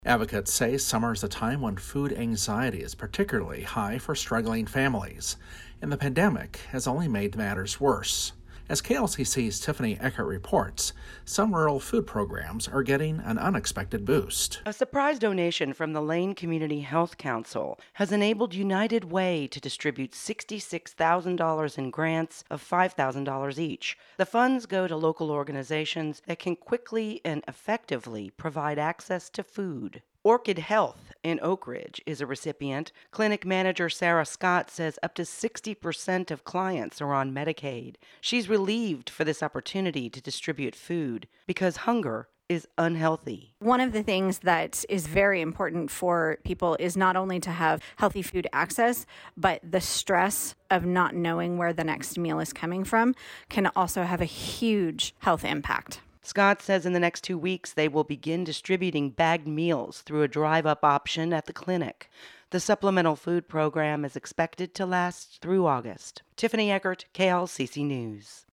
Advocates say summer is a time when food anxiety is particularly high for struggling families, and the pandemic has only made matters worse. As KLCC's Tiffany Eckert reports, some rural food programs are getting an unexpected boost. A surprise donation from the Lane Community Health Council has enabled United Way to distribute $66,000 in grants of $5,000 each. The funds go to local organizations that can quickly and effectively provide access to food. Orchid Health in Oak Ridge is a recipient. Clinic manager Sarah Scott says up to 60% of clients are on Medicaid. She's relieved for this opportunity to distribute food because hunger is unhealthy. One of the things that is very important for people is not only to have healthy food access, but the stress of not knowing where the next meal is coming from can also have a huge health impact. Scott says in the next 2 weeks they will begin distributing bagged meals through a drive-up option at the clinic. The supplemental food program is expected to last through August. Tiffany Eckert, KLCC News.